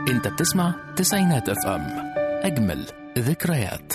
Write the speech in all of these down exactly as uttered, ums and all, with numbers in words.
انت بتسمع تسعينات اف ام، اجمل ذكريات.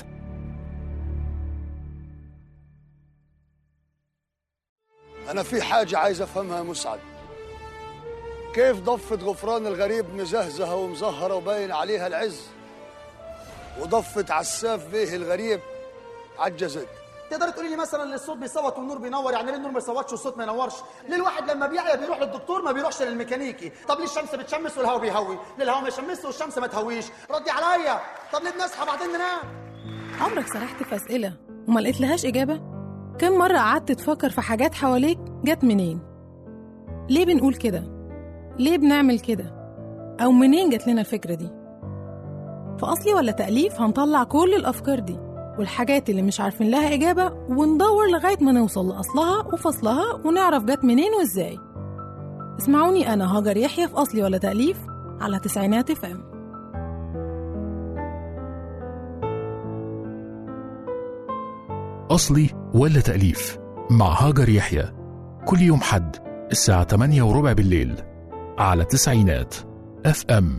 أنا في حاجة عايز أفهمها يا مسعد، كيف ضفة غفران الغريب مزهزهة ومزهرة وباين عليها العز، وضفة عساف بيه الغريب عجزت؟ تقدر تقولي لي مثلا الصوت بيصوت والنور بينور، يعني ليه النور ما يصوتش والصوت ما ينورش؟ ليه الواحد لما بيعيا بيروح للدكتور ما بيروحش للميكانيكي؟ طب ليه الشمس بتشمس والهواء بيهوي؟ ليه الهواء ما يشمسش والشمس ما تهويش؟ ردي عليا. طب ليه بنصحى بعدين ننام؟ عمرك سرحت في أسئلة وما لقيت لهاش إجابة؟ كم مرة قعدت تفكر في حاجات حواليك جت منين؟ ليه بنقول كده؟ ليه بنعمل كده؟ أو منين جت لنا الفكرة دي؟ في أصلي ولا تأليف هنطلع كل الأفكار دي والحاجات اللي مش عارفين لها إجابة، وندور لغاية ما نوصل لأصلها وفصلها ونعرف جت منين وإزاي. اسمعوني أنا هاجر يحيى في أصلي ولا تأليف على تسعينات اف ام. أصلي ولا تأليف مع هاجر يحيى، كل يوم حد الساعة تمانية وربع بالليل على تسعينات اف ام.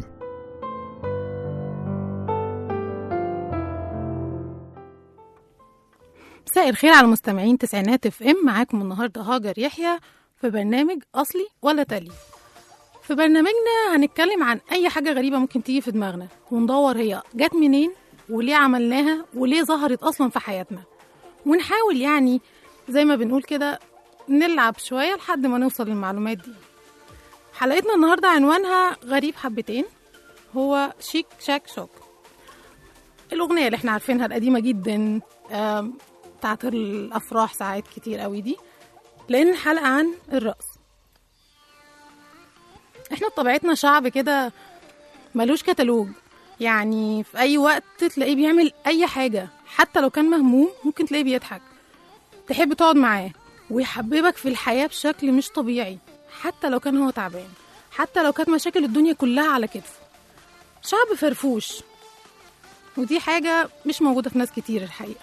مساء الخير على مستمعين تسعينات اف ام، معاكم النهارده هاجر يحيى في برنامج أصلي ولا تأليف. في برنامجنا هنتكلم عن أي حاجة غريبة ممكن تيجي في دماغنا وندور هي جت منين وليه عملناها وليه ظهرت أصلا في حياتنا، ونحاول يعني زي ما بنقول كده نلعب شوية لحد ما نوصل للمعلومات دي. حلقتنا النهاردة عنوانها غريب حبتين، هو شيك شاك شوك. الأغنية اللي احنا عارفينها القديمة جدا بتاعت الأفراح ساعات كتير قوي دي، لأن الحلقة عن الرقص. احنا بطبيعتنا شعب كده ملوش كتالوج، يعني في أي وقت تلاقيه بيعمل أي حاجة، حتى لو كان مهموم ممكن تلاقيه بيضحك. تحب تقعد معاه ويحببك في الحياة بشكل مش طبيعي، حتى لو كان هو تعبان، حتى لو كانت مشاكل الدنيا كلها على كتفه. شعب فرفوش، ودي حاجة مش موجودة في ناس كتير الحقيقة.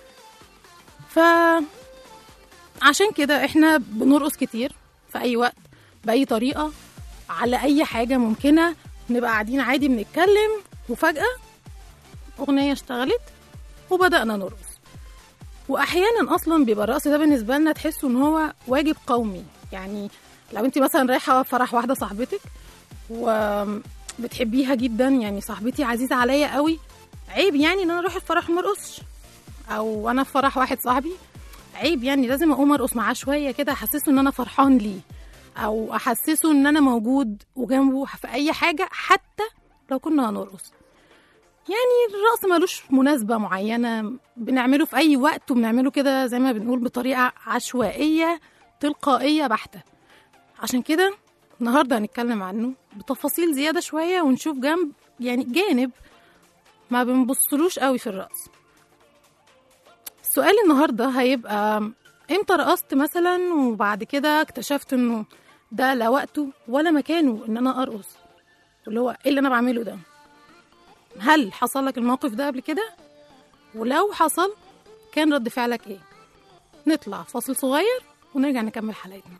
فعشان كده احنا بنرقص كتير في أي وقت بأي طريقة على أي حاجة ممكنة. نبقى قاعدين عادي بنتكلم وفجأة أغنية اشتغلت وبدأنا نرقص. وأحيانا أصلا بيبقى الرقص ده بالنسبة لنا تحسوا إن هو واجب قومي. يعني لو انت مثلا رايحة فرح واحدة صاحبتك وبتحبيها جدا، يعني صاحبتي عزيزة عليا قوي، عيب يعني ان انا اروح الفرح ومرقصش. او انا في فرح واحد صاحبي، عيب يعني لازم اقوم ارقص معاه شويه كده، احسسه ان انا فرحان ليه، او احسسه ان انا موجود وجنبه في اي حاجه حتى لو كنا هنرقص. يعني الرقص ملوش مناسبه معينه، بنعمله في اي وقت وبنعمله كده زي ما بنقول بطريقه عشوائيه تلقائيه بحته. عشان كده النهارده هنتكلم عنه بتفاصيل زياده شويه، ونشوف جنب يعني جانب ما بنبصلوش قوي في الرقص. السؤال النهاردة هيبقى امتى رقصت مثلا وبعد كده اكتشفت انه ده لا وقته ولا مكانه ان انا ارقص، واللي هو ايه اللي انا بعمله ده؟ هل حصل لك الموقف ده قبل كده؟ ولو حصل كان رد فعلك ايه؟ نطلع فاصل صغير ونرجع نكمل حلقتنا.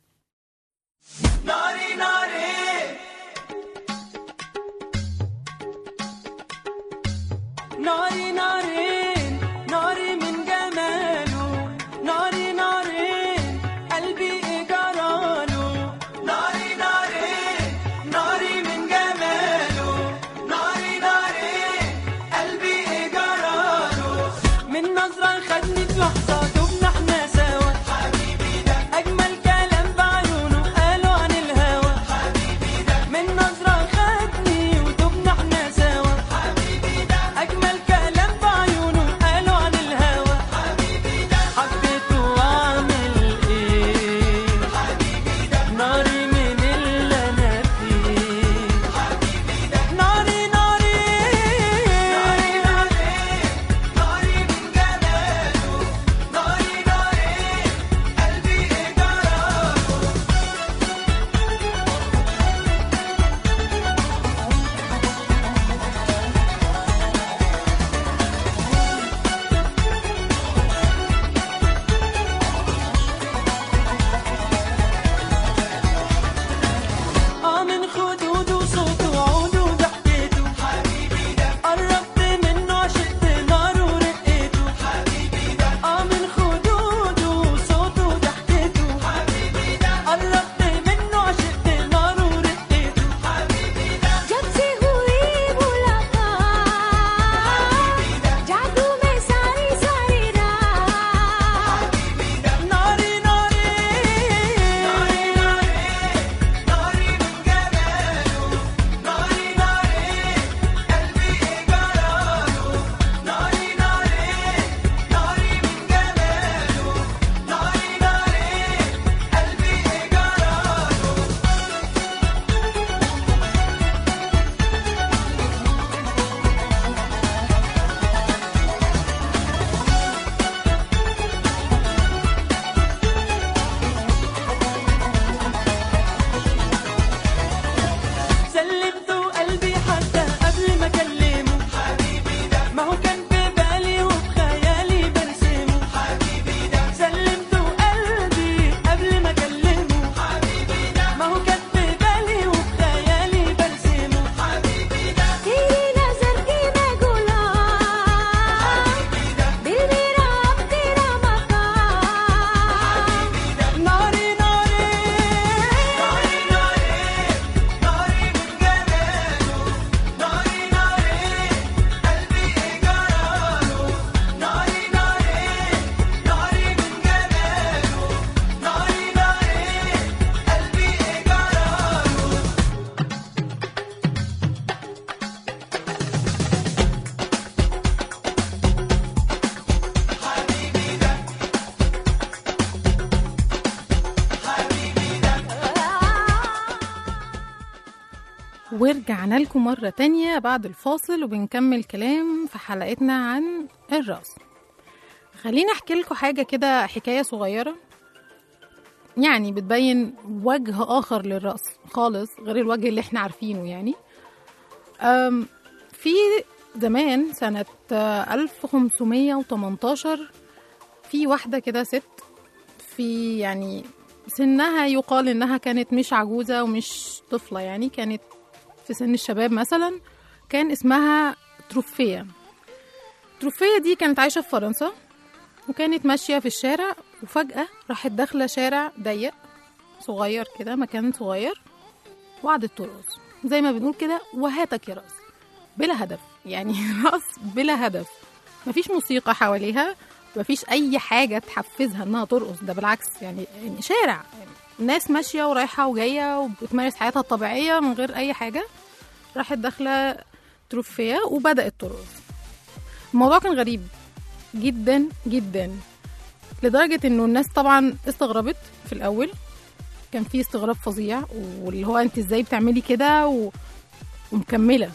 ناري ناري ناري ناري ناري من جماله، ناري ناري قلبي إجراله، ناري ناري ناري من جماله، ناري ناري قلبي إجراله. من نظرة خدني في لحظة دبنا احنا سوا، حبيبي ده أجمل كلام ورجعنا لكم مرة تانية بعد الفاصل وبنكمل كلام في حلقتنا عن الرقص. خليني أحكي لكم حاجة كده، حكاية صغيرة يعني بتبين وجه آخر للرقص خالص غير الوجه اللي احنا عارفينه. يعني أم في زمان سنة ألف وخمسمية وتمنتاشر في واحدة كده ست، في يعني سنها يقال إنها كانت مش عجوزة ومش طفلة، يعني كانت في سن الشباب مثلا، كان اسمها تروفيا. تروفيا دي كانت عايشة في فرنسا، وكانت ماشية في الشارع، وفجأة راحت داخلة شارع ضيق صغير كده، مكان صغير، وقعدت ترقص زي ما بنقول كده، وهاتك يا رقص بلا هدف. يعني رقص بلا هدف، مفيش موسيقى حواليها، مفيش أي حاجة تحفزها إنها ترقص، ده بالعكس يعني, يعني شارع الناس ماشية ورايحة وجاية وبتمارس حياتها الطبيعية من غير أي حاجة. راحت داخلة تروفيا وبدأت ترقص. الموضوع كان غريب جدا جدا، لدرجة إنه الناس طبعا استغربت في الأول، كان في استغراب فظيع، واللي هو أنت إزاي بتعملي كده و... ومكملة.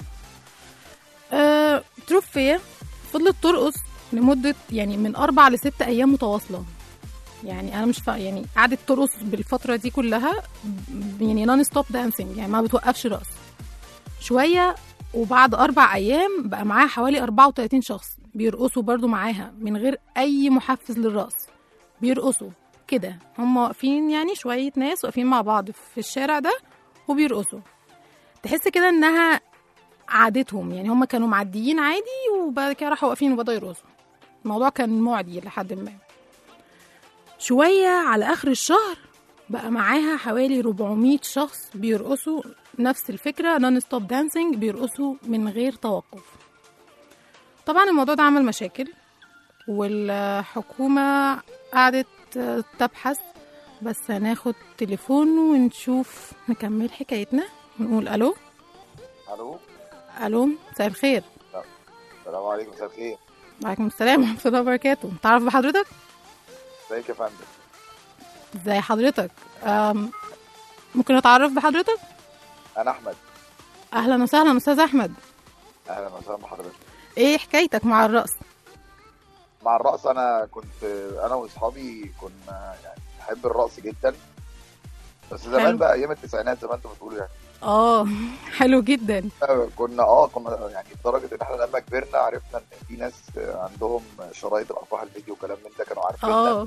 أه... تروفيا فضلت ترقص لمدة يعني من أربع لست أيام متواصلة. يعني أنا مش فا يعني قعدت ترقص بالفترة دي كلها، يعني نون ستوب دانسينج، يعني ما بتوقفش رقص شوية. وبعد أربع أيام بقى معاها حوالي أربعة وتلاتين شخص بيرقصوا برضو معاها من غير أي محفز للرقص، بيرقصوا كده، هم واقفين يعني شوية ناس واقفين مع بعض في الشارع ده وبيرقصوا. تحس كده إنها عادتهم، يعني هم كانوا معديين عادي وبعد كده راحوا واقفين وبدأوا يرقصوا. الموضوع كان معدي لحد ما شوية على آخر الشهر بقى معاها حوالي أربعمية شخص بيرقصوا نفس الفكرة، نون ستوب دانسينج، بيرقصوا من غير توقف. طبعا الموضوع ده عمل مشاكل، والحكومة قعدت تبحث. بس هناخد تليفون ونشوف نكمل حكايتنا ونقول ألو. الو ألو، مساء الخير. السلام عليكم. مساء الخير. وعليكم السلام ورحمة الله وبركاته. تعرف بحضرتك؟ ازيك يا فندم؟ ازي حضرتك؟ أم ممكن اتعرف بحضرتك؟ انا احمد. اهلا وسهلا استاذ احمد. اهلا وسهلا بحضرتك. ايه حكايتك مع الرقص؟ مع الرقص انا كنت انا واصحابي كنا يعني بحب الرقص جدا، بس زمان حلو. بقى ايام التسعينات زي ما انتم بتقولوا يعني. اه حلو جدا. كنا اه كنا يعني لدرجه ان احنا لما كبرنا عرفنا ان في ناس عندهم شرايط الافراح الفيديو وكلام من ده، كانوا عارفين اه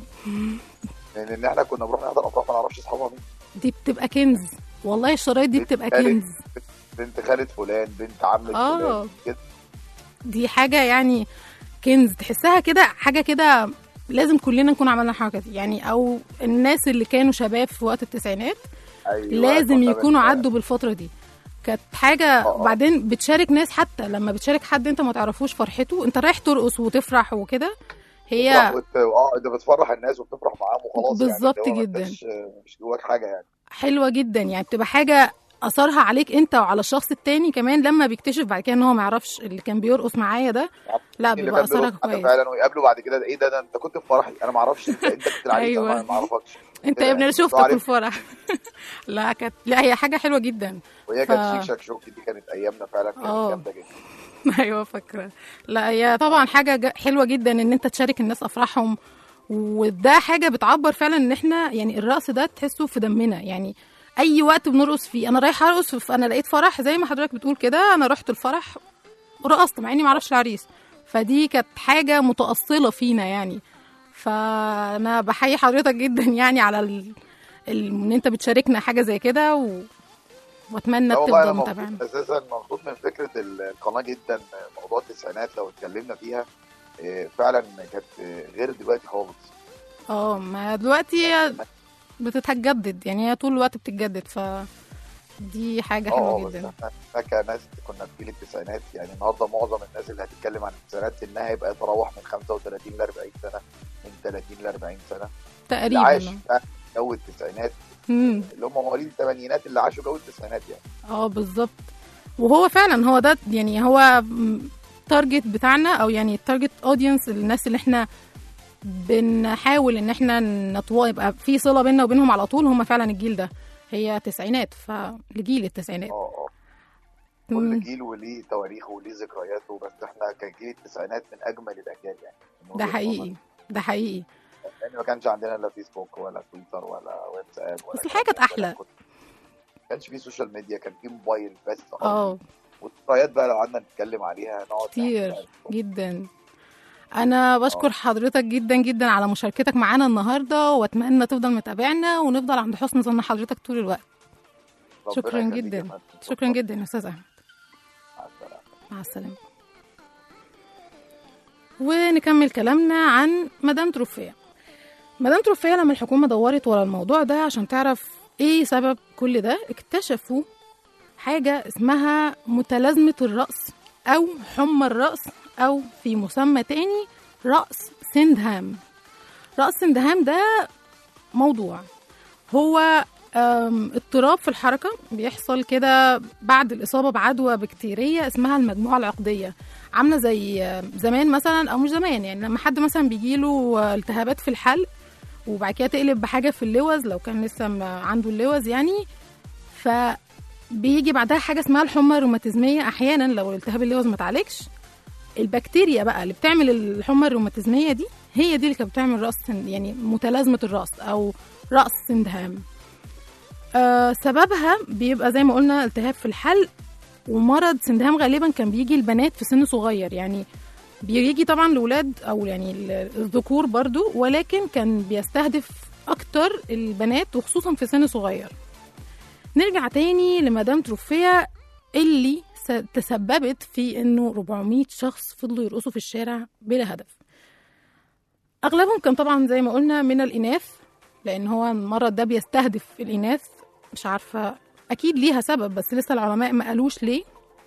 لان ان احنا كنا بنروح نحضر افراح ما نعرفش اصحابها مين. دي بتبقى كنز والله، الشرايط دي بتبقى كنز. بنت خالة فلان، بنت عمة آه. فلان كده. دي حاجة يعني كنز، تحسها كده حاجة كده لازم كلنا نكون عملنا حاجة دي يعني، او الناس اللي كانوا شباب في وقت التسعينات أيوة لازم يكونوا بنت... عدوا بالفترة دي، كانت حاجة. وبعدين بتشارك ناس، حتى لما بتشارك حد انت ما تعرفوش فرحته، انت رايح ترقص وتفرح وكده، هي اه انت بتفرح الناس وبتفرح معاهم وخلاص. بالظبط يعني جدا. مش مش جواك حاجة يعني. حلوة جدا، يعني بتبقى حاجة أثرها عليك أنت وعلى الشخص التاني كمان، لما بيكتشف بعد كده إن هو ما يعرفش اللي كان بيرقص معايا ده. لا بيبقى أثرها كويس فعلا، ويقابله بعد كده، ده إيه ده, ده أنت كنت في فرحي، أنا ما أعرفش أنت أنت كنت العريس. أيوة. أنا ما أعرفكش أنت يا ابني أنا شفتك في الفرح. لا كانت، لا هي حاجة حلوة جدا. وهي ف... كانت شيك شاك شوكي دي كانت أيامنا فعلا كانت جامدة جدا. أيوة فاكرة. لا هي طبعا حاجة حلوة جدا إن أنت تشارك الناس أفراحهم، وده حاجة بتعبر فعلا إن إحنا يعني الرقص ده تحسه في دمنا، يعني اي وقت بنرقص فيه. انا رايحه ارقص، انا لقيت فرح زي ما حضرتك بتقول كده، انا رحت الفرح ورقصت مع اني ما اعرفش العريس، فدي كانت حاجه متاصله فينا يعني. فانا بحيي حضرتك جدا يعني على ال... ال... ان انت بتشاركنا حاجه زي كده، و... واتمنى تفضل متابعنا. اساسا مبسوط من فكره القناه جدا. موضوع التسعينات لو اتكلمنا فيها فعلا كانت غير دلوقتي خالص. اه ما دلوقتي بتتجدد، يعني هي طول الوقت بتتجدد، ف دي حاجه حلوه جدا. احنا كناس كنا في جيل التسعينات، يعني النهارده معظم الناس اللي هتتكلم عن التسعينات سنها يبقى يتراوح من خمسة وثلاثين ل أربعين سنه، من ثلاثين ل أربعين سنه تقريبا. عاش جو التسعينات، اللي هم مواليد الثمانينات اللي عاشوا جو التسعينات يعني. اه بالظبط. وهو فعلا هو ده يعني هو التارجت بتاعنا، او يعني التارجت اودينس، الناس اللي احنا بنحاول ان احنا نطوى يبقى في صله بيننا وبينهم على طول، هم فعلا الجيل ده، هي تسعينات، فلجيل التسعينات. كل جيل وليه تواريخه وليه ذكرياته، بس احنا كان جيل التسعينات من اجمل الاجيال يعني. ده حقيقي ده حقيقي يعني ما كانش عندنا لا فيسبوك ولا تويتر ولا واتساب ولا بس الحياة كانت احلى. ما كانش في سوشيال ميديا، كان في موبايل بس. اه والذكريات بقى لو قعدنا نتكلم عليها نقعد كتير جدا. انا بشكر حضرتك جدا جدا على مشاركتك معانا النهارده، واتمنى تفضل متابعنا ونفضل عند حسن ظن حضرتك طول الوقت. شكرا جدا شكرا جدا يا استاذ احمد. مع السلامه. ونكمل كلامنا عن مدام تروفيه. مدام تروفيه لما الحكومه دورت ورا الموضوع ده عشان تعرف ايه سبب كل ده، اكتشفوا حاجه اسمها متلازمه الراس او حمى الراس، او في مسمى تاني رأس سندهام. رأس سندهام ده موضوع هو اضطراب في الحركة بيحصل كده بعد الإصابة بعدوى بكتيرية اسمها المجموعة العقدية. عاملة زي زمان مثلا، أو مش زمان يعني، لما حد مثلا بيجيله التهابات في الحلق وبعد كده تقلب بحاجة في اللوز لو كان لسه عنده اللوز يعني، فبيجي بعدها حاجة اسمها الحمى الروماتيزمية. أحيانا لو الالتهاب اللوز ما اتعالجش، البكتيريا بقى اللي بتعمل الحمى الروماتيزمية دي هي دي اللي كانت بتعمل رأس يعني متلازمة الرأس أو رأس سندهام. آه سببها بيبقى زي ما قلنا التهاب في الحلق. ومرض سندهام غالبا كان بيجي البنات في سن صغير، يعني بيجي طبعا لولاد أو يعني الذكور برضو، ولكن كان بيستهدف أكتر البنات وخصوصا في سن صغير. نرجع تاني لمدام تروفيه اللي تسببت في انه أربعمية شخص فضلوا يرقصوا في الشارع بلا هدف. اغلبهم كان طبعا زي ما قلنا من الاناث، لان هو المرض ده بيستهدف الاناث. مش عارفه اكيد ليها سبب، بس لسه العلماء ما قالوش ليه.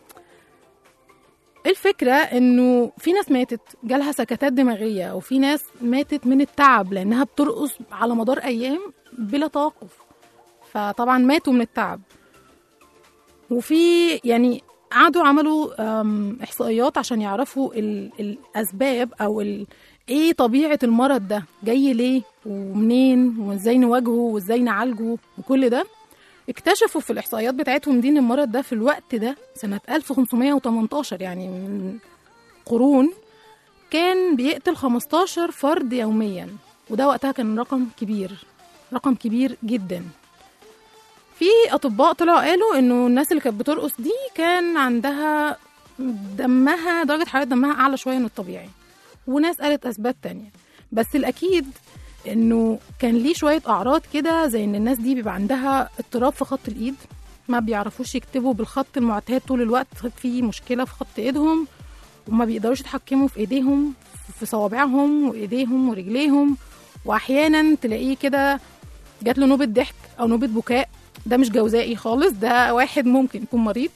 الفكره انه في ناس ماتت جالها سكتات دماغيه، او في ناس ماتت من التعب لانها بترقص على مدار ايام بلا توقف، فطبعا ماتوا من التعب. وفي يعني قعدوا عملوا إحصائيات عشان يعرفوا الأسباب أو إيه طبيعة المرض ده، جاي ليه ومنين وإزاي نواجهه وإزاي نعالجه وكل ده. اكتشفوا في الإحصائيات بتاعتهم دي إن المرض ده في الوقت ده سنة ألف وخمسمية وتمنتاشر، يعني من قرون، كان بيقتل خمستاشر فرد يوميا، وده وقتها كان رقم كبير رقم كبير جدا. في أطباء طلعوا قالوا إنه الناس اللي كانت بترقص دي كان عندها دمها درجة حرارة دمها أعلى شوية من الطبيعي، وناس قالت أسباب تانية. بس الأكيد إنه كان ليه شوية أعراض كده، زي إن الناس دي بيبقى عندها اضطراب في خط الإيد، ما بيعرفوش يكتبوا بالخط المعتاد طول الوقت، في مشكلة في خط إيدهم، وما بيقدروش يتحكموا في إيديهم، في صوابعهم وإيديهم ورجليهم. وأحيانا تلاقيه كده جات له نوبة ضحك أو نوبة بكاء، ده مش جوزائي خالص، ده واحد ممكن يكون مريض.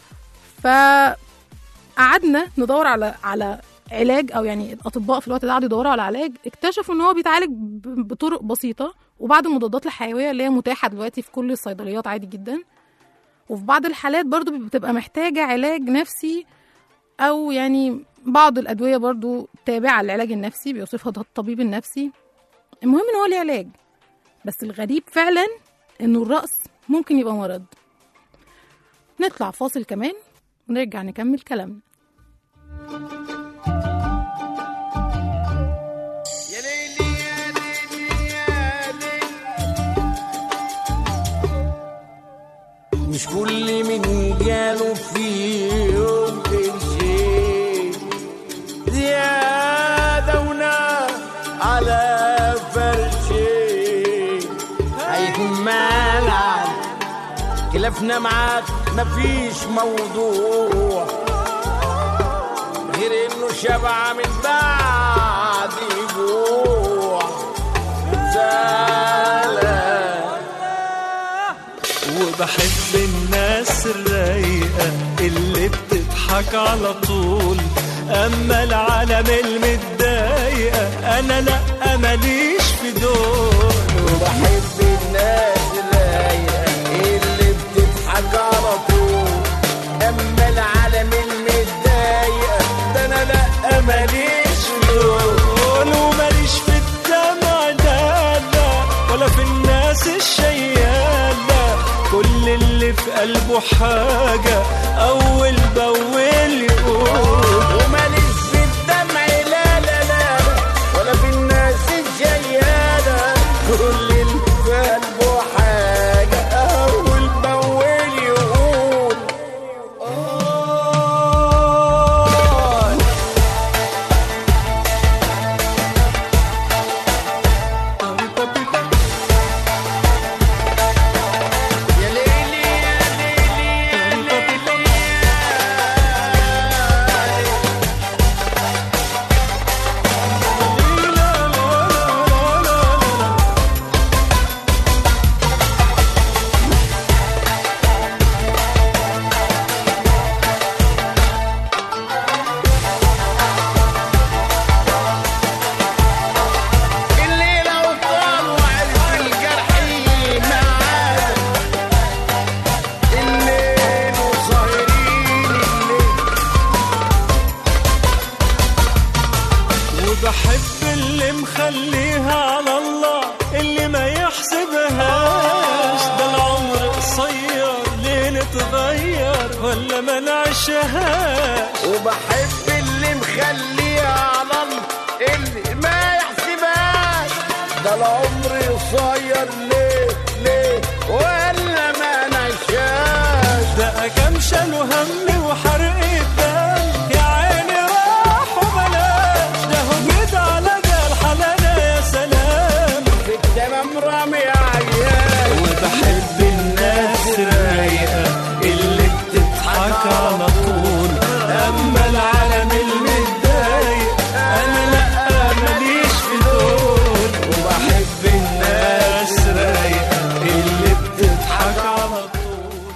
فقعدنا ندور على على علاج، او يعني الاطباء في الوقت ده قعدوا يدوروا على علاج. اكتشفوا ان هو بيتعالج بطرق بسيطه وبعض المضادات الحيويه اللي هي متاحه دلوقتي في كل الصيدليات عادي جدا. وفي بعض الحالات برضو بتبقى محتاجه علاج نفسي، او يعني بعض الادويه برضو تابعه للعلاج النفسي بيوصفها الطبيب النفسي. المهم ان هو ليه علاج. بس الغريب فعلا انه الرأس ممكن يبقى مرض. نطلع فاصل كمان ونرجع نكمل كلامنا. يا ليلي يا ليلي يا ليلي، مش كل من جاله في يوم قرشين زيادة ونار على فرشين هيتمال. خلافنا معاك مفيش موضوع غير انه شبع من بعد جوع زعلان. وبحب الناس الرايقة اللي بتضحك على طول، اما العالم المتضايقة انا لا ماليش في دول. وبحب الناس الرايقة اللي بتضحك على طول، اما العالم المتضايقة ده انا لا ماليش في دول. وماليش في الدمع ده لا، ولا في الناس الشيالة، كل اللي في قلبه حاجة أول بأول يقول وماليش في الدمع لا لا لا ولا في الناس الجيالة كل اللي في قلبه حاجة أول بأول يقول آه. يا ليلي يا ليلي يا ليلي الليلة وطال وعرف الجرحين معانا الليل وصايرين الليل وبحب اللي مخليها على الله اللي ما يحسبهاش ده العمر قصير ليه نتغير ولا ما نعيشهاش وبحب اللي مخليها على الله اللي ما يحسبهاش ده العمر قصير ليه ليه ولا ما نعيشهاش ده كام شالوا هم وحرق الدم يا عيني راح وبلاش ده هجيت على ده الحلالة يا سلام في التمام رامي عيال وبحب الناس الرايقة اللي بتضحك على طول أما العالم المتضايق أنا لأ ماليش في دول وبحب الناس الرايقة اللي بتضحك على طول.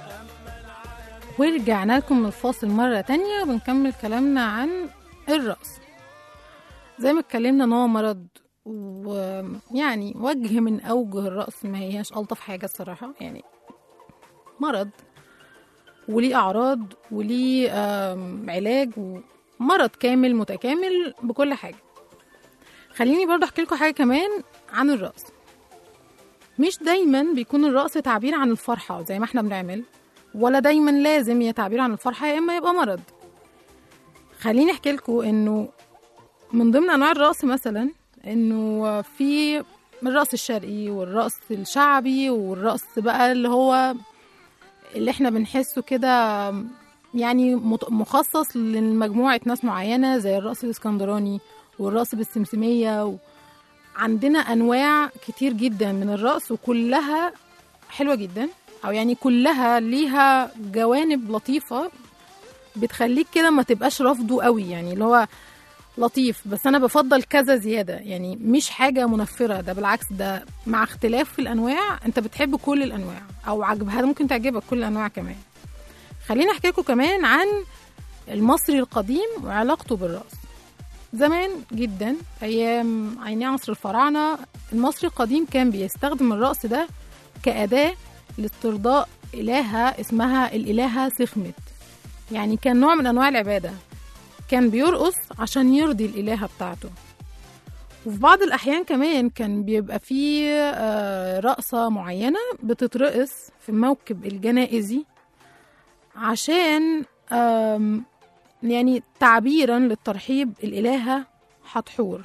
ورجعنا لكم من الفاصل مرة تانية بنكمل كلامنا عن الرأس. زي ما اتكلمنا ان هو مرض، ويعني وجه من أوجه الرأس ما هياش ألطف حاجة الصراحة، يعني مرض وليه أعراض وليه آم، علاج ومرض كامل متكامل بكل حاجة. خليني برضه أحكي لكم حاجة كمان عن الرأس. مش دايما بيكون الرأس تعبير عن الفرحة زي ما احنا بنعمل، ولا دايما لازم يا تعبير عن الفرحة يا إما يبقى مرض. خليني أحكي لكم إنه من ضمن أنواع الرأس مثلا إنه في الرأس الشرقي والرأس الشعبي والرأس بقى اللي هو اللي احنا بنحسه كده يعني مت- مخصص لمجموعة ناس معينة زي الرأس الإسكندراني والرأس بالسمسمية و... عندنا أنواع كتير جدا من الرأس وكلها حلوة جدا، أو يعني كلها ليها جوانب لطيفة بتخليك كده ما تبقاش رافضه قوي، يعني اللي هو لطيف بس أنا بفضل كذا زيادة، يعني مش حاجة منفرة، ده بالعكس ده مع اختلاف في الأنواع أنت بتحب كل الأنواع أو عجبها ممكن تعجبك كل الأنواع كمان. خليني أحكي لكم كمان عن المصري القديم وعلاقته بالرأس. زمان جدا أيام عيني عصر الفراعنة المصري القديم كان بيستخدم الرأس ده كأداة لاسترضاء إلهة اسمها الإلهة سخمت، يعني كان نوع من أنواع العبادة، كان بيرقص عشان يرضي الإلهة بتاعته. وفي بعض الأحيان كمان كان بيبقى فيه آه، رقصة معينة بتترقص في الموكب الجنائزي عشان آم، يعني تعبيرا للترحيب الإلهة حتحور،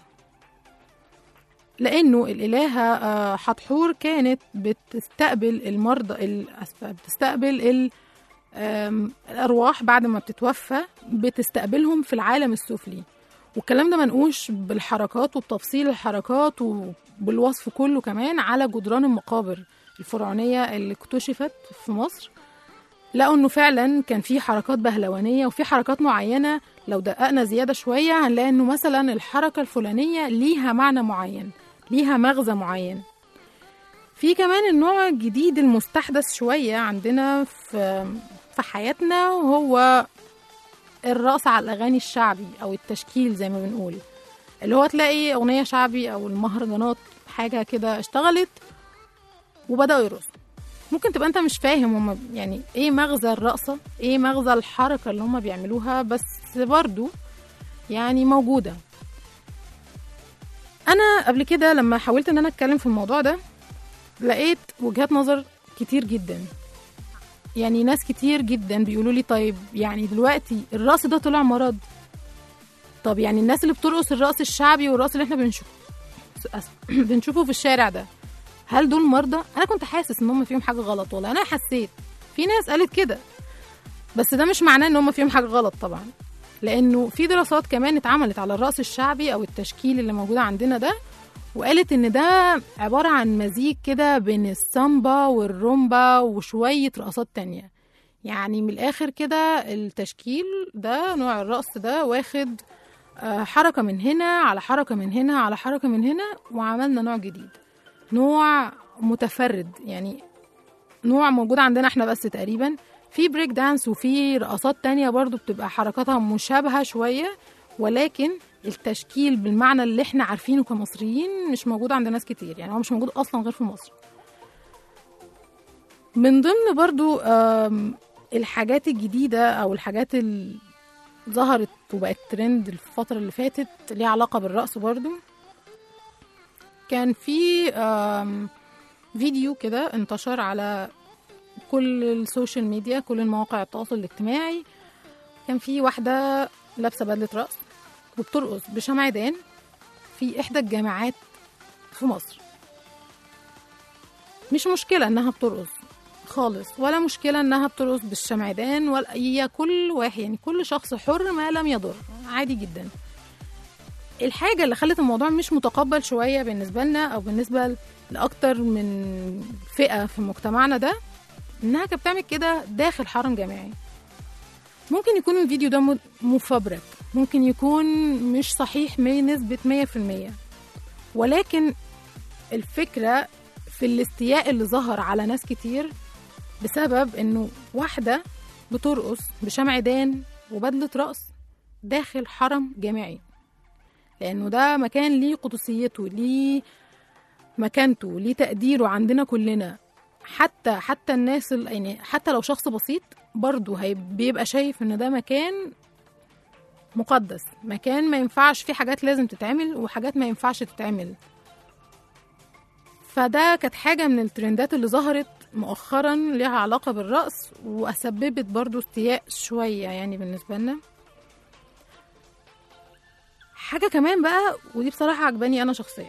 لأنه الإلهة آه، حتحور كانت بتستقبل المرضى الأسفة، بتستقبل ال آم، الأرواح بعد ما بتتوفى بتستقبلهم في العالم السفلي. والكلام ده منقوش بالحركات وبتفصيل الحركات وبالوصف كله كمان على جدران المقابر الفرعونية اللي اكتشفت في مصر. لقوا انه فعلا كان في حركات بهلوانية وفي حركات معينة لو دققنا زيادة شوية هنلاقي انه مثلا الحركة الفلانية ليها معنى معين، ليها مغزى معين. في كمان النوع الجديد المستحدث شوية عندنا في في حياتنا وهو الرقص على الأغاني الشعبي أو التشكيل زي ما بنقول، اللي هو تلاقي أغنية شعبي أو المهرجانات حاجة كده اشتغلت وبدأوا يرقصوا. ممكن تبقى أنت مش فاهم هم يعني إيه مغزى الرقصة، إيه مغزى الحركة اللي هم بيعملوها، بس برضو يعني موجودة. أنا قبل كده لما حاولت أن أنا أتكلم في الموضوع ده لقيت وجهات نظر كتير جدا. يعني ناس كتير جدا بيقولوا لي طيب يعني دلوقتي الرقص ده طلع مرض. طب يعني الناس اللي بترقص الرقص الشعبي والرقص اللي احنا بنشوفه بنشوفه في الشارع ده، هل دول مرضى؟ انا كنت حاسس ان هم فيهم حاجه غلط، والله انا حسيت. في ناس قالت كده، بس ده مش معناه ان هم فيهم حاجه غلط طبعا، لانه في دراسات كمان اتعملت على الرقص الشعبي او التشكيل اللي موجود عندنا ده، وقالت ان ده عباره عن مزيج كده بين السامبا والرومبا وشويه رقصات تانية. يعني من الاخر كده التشكيل ده، نوع الرقص ده واخد حركه من هنا على حركه من هنا على حركه من هنا، وعملنا نوع جديد، نوع متفرد، يعني نوع موجود عندنا احنا بس تقريبا. في بريك دانس وفي رقصات تانية برضو بتبقى حركاتها مشابهة شوية، ولكن التشكيل بالمعنى اللي احنا عارفينه كمصريين مش موجود عند ناس كتير، يعني هو مش موجود اصلا غير في مصر. من ضمن برضو الحاجات الجديدة او الحاجات اللي ظهرت وبقت ترند الفترة اللي فاتت ليها علاقة بالرقص برضو، كان في فيديو كده انتشر على كل السوشيال ميديا، كل المواقع التواصل الاجتماعي. كان في واحدة لابسة بدلة رقص وبترقص بشمعدان في إحدى الجامعات في مصر. مش مشكلة إنها بترقص خالص، ولا مشكلة إنها بترقص بالشمعدان، ولا هي كل واحد يعني كل شخص حر ما لم يضر، عادي جدا. الحاجة اللي خلت الموضوع مش متقبل شوية بالنسبة لنا أو بالنسبة لأكتر من فئة في مجتمعنا ده، إنها كانت بتعمل كده داخل حرم جامعي. ممكن يكون الفيديو ده مفبرك، ممكن يكون مش صحيح بنسبة مية في المية، ولكن الفكرة في الاستياء اللي ظهر على ناس كتير بسبب إنه واحدة بترقص بشمعدان وبدلة رقص داخل حرم جامعي، لأنه ده مكان ليه قدسيته، ليه مكانته، ليه تقديره عندنا كلنا. حتى حتى الناس يعني حتى لو شخص بسيط برضه بيبقى شايف ان ده مكان مقدس، مكان ما ينفعش فيه حاجات لازم تتعمل وحاجات ما ينفعش تتعمل. فده كانت حاجة من الترندات اللي ظهرت مؤخرا لها علاقة بالرقص، وأسببت برضه استياء شوية يعني بالنسبة لنا. حاجة كمان بقى، ودي بصراحة عجباني أنا شخصيا،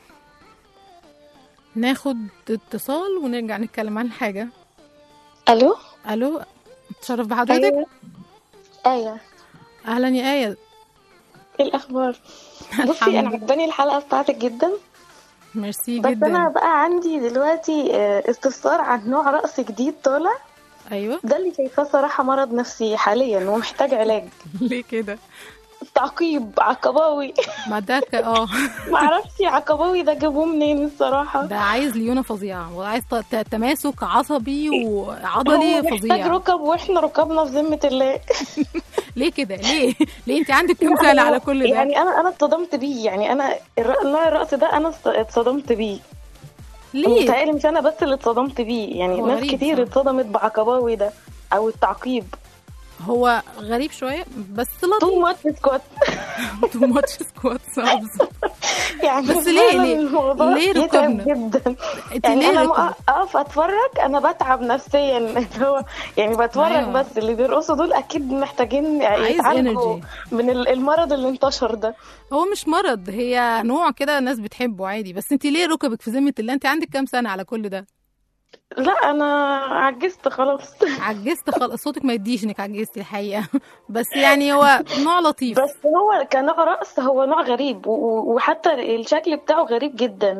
ناخد اتصال ونرجع نتكلم عن حاجة. الو الو، اتشرف بحضرتك. ايوه ايوه اهلا يا آية، ايه الاخبار؟ بصي انا عجباني الحلقة بتاعتك جدا، ميرسي بس جدا. انا بقى عندي دلوقتي استفسار عن نوع رقص جديد طالع. ايوه، ده اللي شايفاه صراحة مرض نفسي حاليا ومحتاج علاج. ليه كده؟ تعقيب عقباوي. ما ده اه ما اعرفش عقباوي ده جابوه منين الصراحه. ده عايز ليونه فظيعه، وعايز تماسك عصبي وعضلي فظيع. محتاج ركب، واحنا ركبنا في ذمه الله. ليه كده؟ ليه ليه انت عندك كام سنه على كل ده؟ يعني انا انا اتصدمت بيه، يعني انا نوع الرقص ده انا اتصدمت بيه. ليه؟ متهيألي مش انا بس اللي اتصدمت بيه، يعني ناس كتير اتصدمت بعقباوي ده او التعقيب. هو غريب شويه بس لطيف. تو ماتش سكوات تو ماتش سكوات صعب يعني. بس ليه ليه ليه ركبنا جدا؟ يعني انا اقف اتفرج انا بتعب نفسيا. هو يعني بتفرج. أيوة. بس اللي بيرقصوا دول اكيد محتاجين يتعالجوا من المرض اللي انتشر ده. هو مش مرض، هي نوع كده الناس بتحبه عادي. بس انت ليه ركبك في ذمه الله؟ انت عندك كام سنه على كل ده؟ لا انا عجزت خلاص. عجزت خلاص، صوتك ما يديش انك عجزتي الحقيقه. بس يعني هو نوع لطيف. بس هو كنوع رقص هو نوع غريب، وحتى الشكل بتاعه غريب جدا.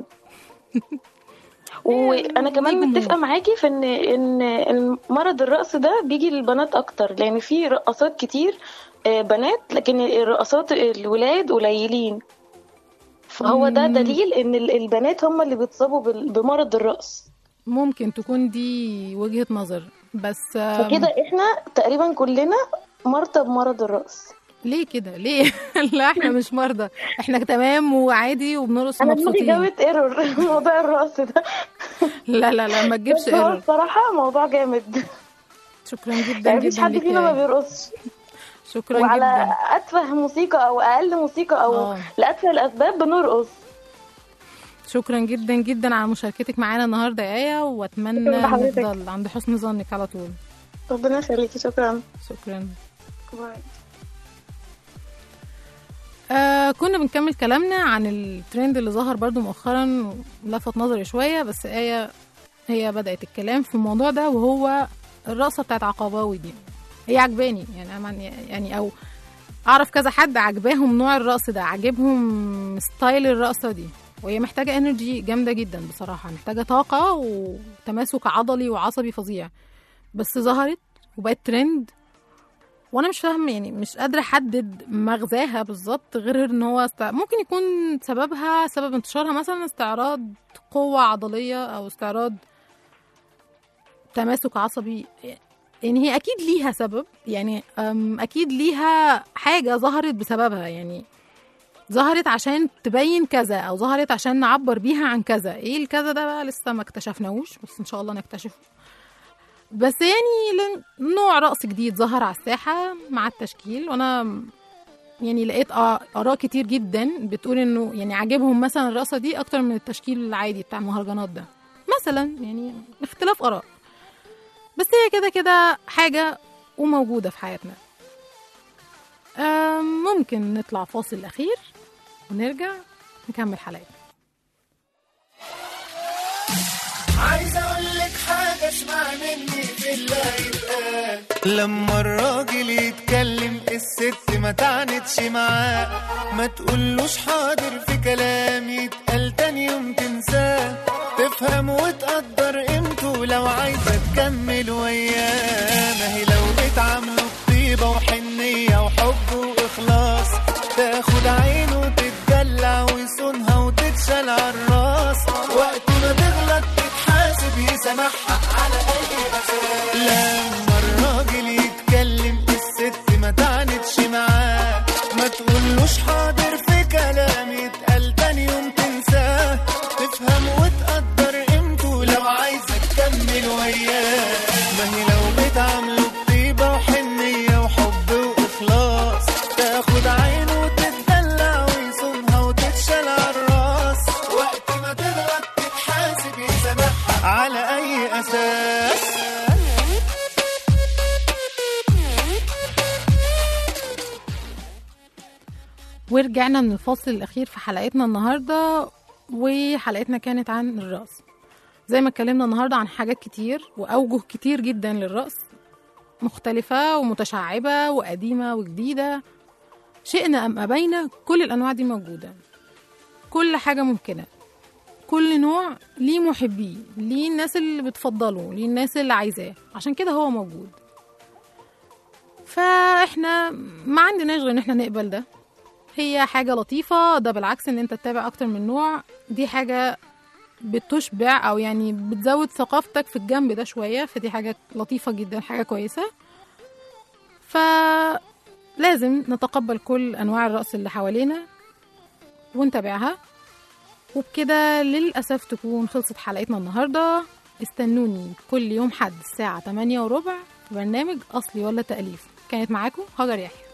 وانا كمان متفقه معاكي في ان ان مرض الرقص ده بيجي للبنات اكتر، لان في رقصات كتير بنات لكن الرقصات الولاد قليلين. فهو ده دليل ان البنات هم اللي بيتصابوا بمرض الرقص. ممكن تكون دي وجهة نظر، بس فكده احنا تقريبا كلنا مرضى بمرض الرقص. ليه كده؟ ليه؟ لا احنا مش مرضى، احنا تمام وعادي وبنرقص انا مبسوطين. دماغي جابت ايرور موضوع الرقص ده. لا لا لا ما تجيبش ايرور. الصراحه موضوع جامد. شكرا جدا يعني جدا. مفيش حد فينا ما بيرقصش. شكرا وعلى جدا. وعلى اتفه موسيقى او اقل موسيقى او أوه. لاتفه الاسباب بنرقص. شكرا جدا جدا على مشاركتك معانا النهارده يا آية، واتمنى نفضل عند حسن ظنك على طول. ربنا يخليكي، شكرا. شكرا. باي. آه كنا بنكمل كلامنا عن الترند اللي ظهر برضو مؤخرا، لفت نظري شوية، بس آية هي بدأت الكلام في الموضوع ده، وهو الرقصة بتاعت عقباوي دي. هي عجباني يعني، يعني أو أعرف كذا حد عجباهم نوع الرقص ده، عجبهم ستايل الرقصة دي، وهي محتاجة انرجي جامدة جدا بصراحة، محتاجة طاقة وتماسك عضلي وعصبي فظيع، بس ظهرت وبقت ترند، وانا مش فاهم يعني، مش قادره احدد مغزاها بالظبط، غير ان هو است... ممكن يكون سببها، سبب انتشارها مثلا استعراض قوه عضليه او استعراض تماسك عصبي، يعني هي اكيد ليها سبب، يعني اكيد ليها حاجه ظهرت بسببها، يعني ظهرت عشان تبين كذا، او ظهرت عشان نعبر بيها عن كذا. ايه الكذا ده بقى لسه ما اكتشفناهوش، بس ان شاء الله نكتشفه. بس يعني نوع رقص جديد ظهر على الساحة مع التشكيل، وانا يعني لقيت آراء كتير جدا بتقول انه يعني عاجبهم مثلا الرقصة دي اكتر من التشكيل العادي بتاع المهرجانات ده مثلا، يعني اختلاف آراء، بس هي كده كده حاجة وموجودة في حياتنا. ممكن نطلع فاصل أخير ونرجع نكمل حلقتنا. عايز اقولك حاجة اسمع مني في اللي يتقال، لما الراجل يتكلم الست ما تعنتش معاه، ما تقولوش حاضر في كلام يتقال تاني يوم تنساه، تفهم وتقدر قيمته لو عايزة تكمل وياه، ما هي لو بتعامله بطيبة وحنية وحب وإخلاص، تاخد عينه وتتدلع ويصونها وتتشال عالراس، وقت ما تغلط تتحاسب يسامحها على أي أساس، لما الراجل يتكلم الست ما تعنتش معاه، ما تقولوش حاضر في كلام يتقال تاني يوم تنساه، تفهم وتقدر قيمته لو عايزة تكمل وياه، ما هي لو بتعامله بطيبة وحنية وحب وإخلاص، تاخد عينه وتتدلع ويصونها وتتشال عالراس، وقت ما تغلط تتحاسب يسامحها على أي أساس. ورجعنا من الفصل الأخير في حلقتنا النهاردة، وحلقتنا كانت عن الرقص. زي ما اتكلمنا النهاردة عن حاجات كتير وأوجه كتير جدا للرقص، مختلفة ومتشعبة وقديمة وجديدة، شئنا أم أبينا كل الأنواع دي موجودة، كل حاجة ممكنة، كل نوع ليه محبيه، ليه الناس اللي بتفضله، ليه الناس اللي عايزاه، عشان كده هو موجود. فإحنا ما عندناش غير إن إحنا نقبل ده، هي حاجة لطيفة، ده بالعكس إن أنت تتابع أكتر من نوع، دي حاجة بتشبع أو يعني بتزود ثقافتك في الجنب ده شوية، فدي حاجة لطيفة جدا، حاجة كويسة. فلازم نتقبل كل أنواع الرقص اللي حوالينا ونتابعها. وبكده للأسف تكون خلصت حلقتنا النهاردة. استنوني كل يوم حد الساعة تمانية وربع في برنامج أصلي ولا تأليف. كانت معاكم هاجر يحيى.